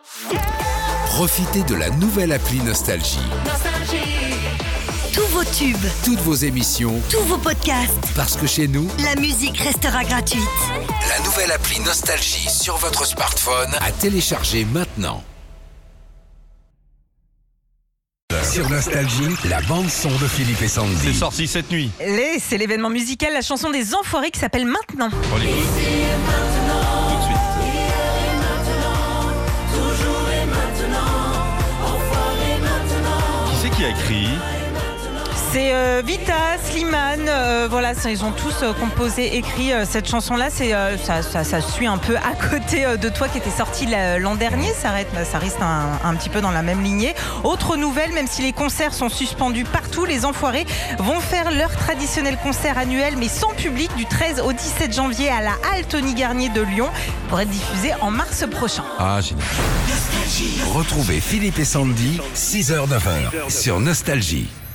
Profitez de la nouvelle appli Nostalgie. Tous vos tubes, Toutes vos émissions, tous vos podcasts, parce que chez nous, la musique restera gratuite. la nouvelle appli Nostalgie sur votre smartphone à télécharger maintenant. Sur Nostalgie, la bande-son de Philippe et C'est Sandy. sorti cette nuit. C'est l'événement musical, la chanson des Enfoirés qui s'appelle Maintenant. On l'écoute. Tout de suite. Qui c'est qui a écrit? C'est Vita, Slimane, voilà, ils ont tous composé, écrit cette chanson-là. Ça suit un peu à côté de Toi qui était sorti l'an dernier. Ça reste un petit peu dans la même lignée. Autre nouvelle, même si les concerts sont suspendus partout, les Enfoirés vont faire leur traditionnel concert annuel, mais sans public, du 13 au 17 janvier à la Halle Tony Garnier de Lyon, pour être diffusé en mars prochain. Ah, génial. Retrouvez Philippe et Sandy, 6h-9h, sur Nostalgie.